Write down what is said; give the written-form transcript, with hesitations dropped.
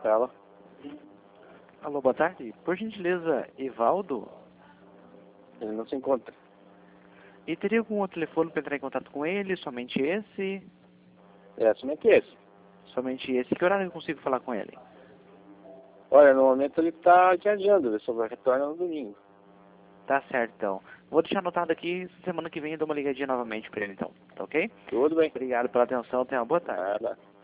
Ela. Alô, boa tarde. Por gentileza, Evaldo? Ele não se encontra. E teria algum outro telefone para entrar em contato com ele? Somente esse? É, somente esse. Somente esse. Que horário eu consigo falar com ele? Olha, no momento ele está viajando, ele só vai retornar no domingo. Tá certo, então. Vou deixar anotado aqui, semana que vem eu dou uma ligadinha novamente para ele, então. Tá ok? Tudo bem. Obrigado pela atenção, tenha uma boa tarde. Nada.